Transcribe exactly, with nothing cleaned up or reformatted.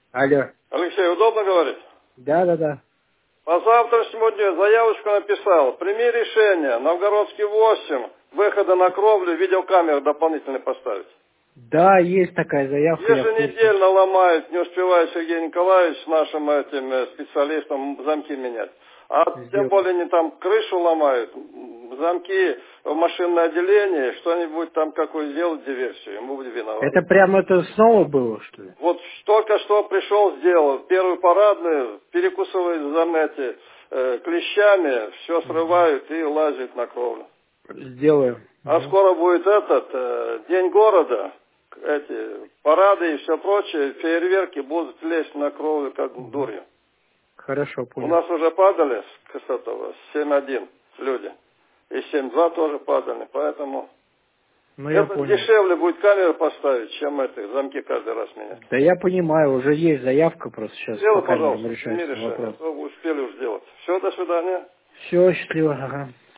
Алло. Алексей, удобно говорить? Да, да, да. По завтрашнему дню заявочку написал. Прими решение. Новгородский восемь. Выхода на кровлю, видеокамеры дополнительно поставить. Да, есть такая заявка, я в курсе. Еженедельно ломают, не успевает Сергей Николаевич с нашим этим э, специалистом замки менять. А тем Сделаю. более они там крышу ломают, замки в машинное отделение, что-нибудь там какую сделать диверсию, мы будем виноваты. Это прямо это снова было, что ли? Вот только что пришел, сделал первую парадную, перекусывает за эти э, клещами, все срывают и лазят на кровлю. Сделаю. А Угу. скоро будет этот э, день города, эти парады и все прочее, фейерверки будут лезть на кровлю как Угу. дурью. Хорошо, У понял. нас уже падали с, с этого, с семь один люди. И семь два тоже падали, поэтому Ну, я это понял. дешевле будет камеру поставить, чем это, замки каждый раз менять. Да я понимаю, уже есть заявка, просто сейчас Сделай, пока не пожалуйста, сними решается решение, а вопрос. то вы успели уже сделать. Все, до свидания. Все, счастливо, ага.